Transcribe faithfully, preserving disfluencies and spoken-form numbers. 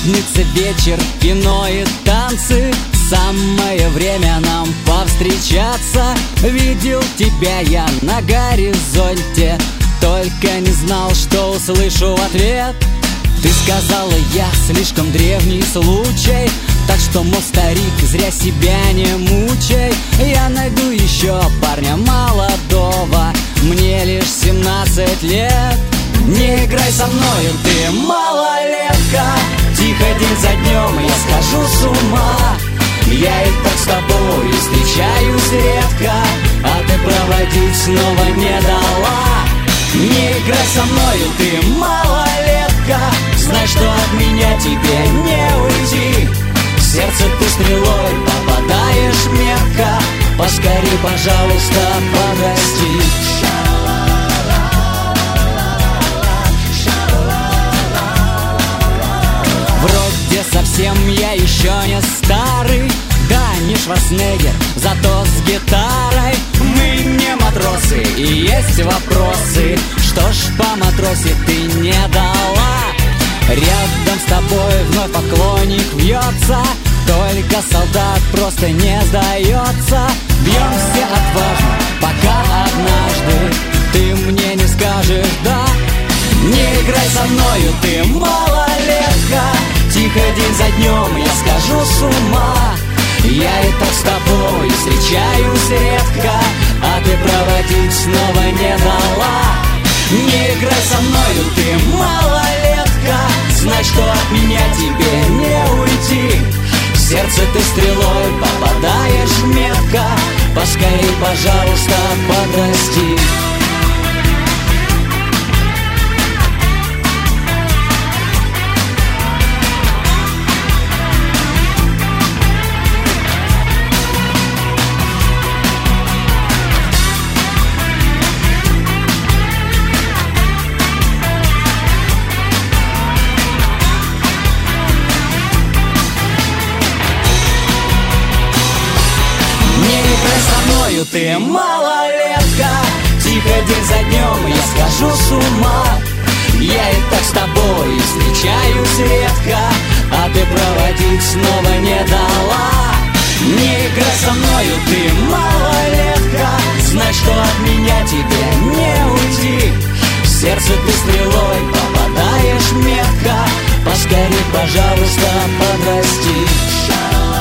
Пятница, вечер, кино и танцы. Самое время нам повстречаться. Видел тебя я на горизонте, только не знал, что услышу в ответ. Ты сказала, я слишком древний случай, так что, мол, старик, зря себя не мучай. Я найду еще парня молодого, мне лишь семнадцать лет. Не играй со мною, ты малолетка. Тихо день за днем я схожу с ума. Я и так с тобой встречаюсь редко, а ты проводить снова не дала. Не играй со мною, ты малолетка. Знай, что от меня тебе не уйти. В сердце ты стрелой попадаешь метко. Поскорей, пожалуйста, подрасти. Вроде совсем я еще не старый, да, не Шварценеггер, зато с гитарой. Мы не матросы, и есть вопросы. Что ж, по матросе ты не дала. Рядом с тобой вновь поклонник вьется, только солдат просто не сдается. Бьемся отважно, пока однажды ты мне не скажешь «да». Не играй со мною, ты малолетка. Тихо день за днем я схожу с ума. Я и так с тобой встречаюсь редко, а ты проводить снова не дала. Не играй со мною, ты малолетка. Знай, что от меня тебе не уйти. В сердце ты стрелой попадаешь метко. Поскорей, пожалуйста, подрасти. Ты малолетка. Тихо день за днем я схожу с ума. Я и так с тобой встречаюсь редко, а ты проводить снова не дала. Не играй со мною, ты малолетка. Знай, что от меня тебе не уйти. В сердце ты стрелой попадаешь метко. Поскорей, пожалуйста, подрасти.